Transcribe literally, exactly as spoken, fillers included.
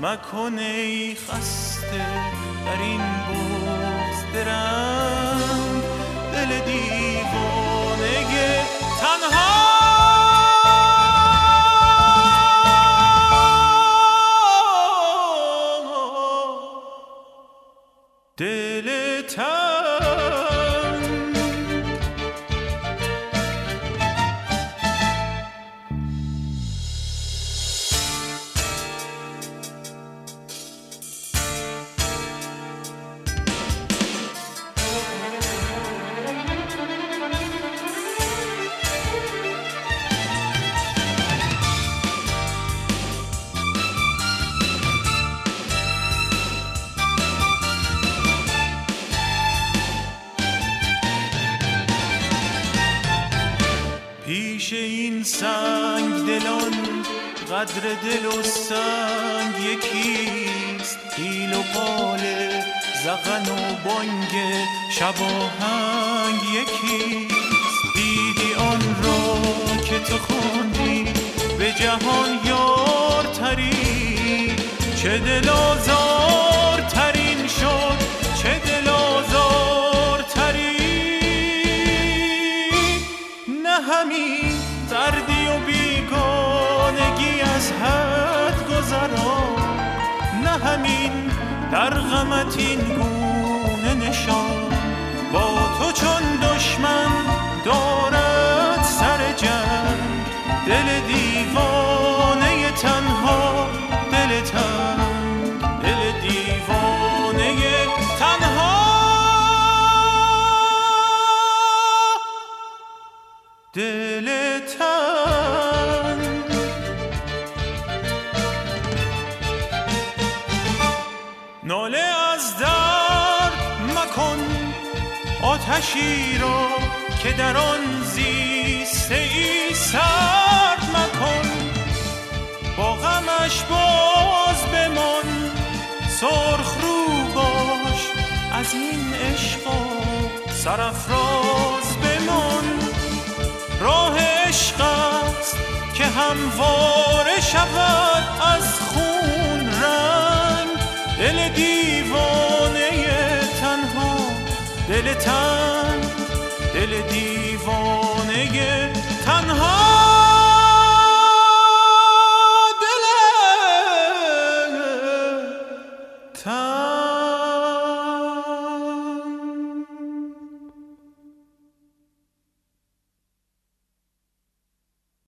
مکن ای خسته در این بغض درنگ، دل دیوانه تنها. دل تنگ پیش این سنگ دلان قدر دل و سنگ یکیست، پیل و پال زغن و بانگ شباهنگ یکیست. دیدی آن را که تو خواندی به جهان یارتری، چه دل آزار ترین شد، چه دل آزار تری. نه همین دردی و بیگانگی از حد گذران، نه همین در غمت این گونه نشان. با تو چون دشمن دارد سر جنگ، دل دیوانه تنها، دل تنگ، دل دیوانه تنها، دل تنگ. ناله از درد مکن آتشی را که در آن زیسته ای سرد مکن. با غمش باز بمان، سرخ رو باش از این عشقا سرافراز بمان. راه عشق است که همواره شود از خون رنگ، دل دیوانه تنها، دل تنگ، دل دیوانه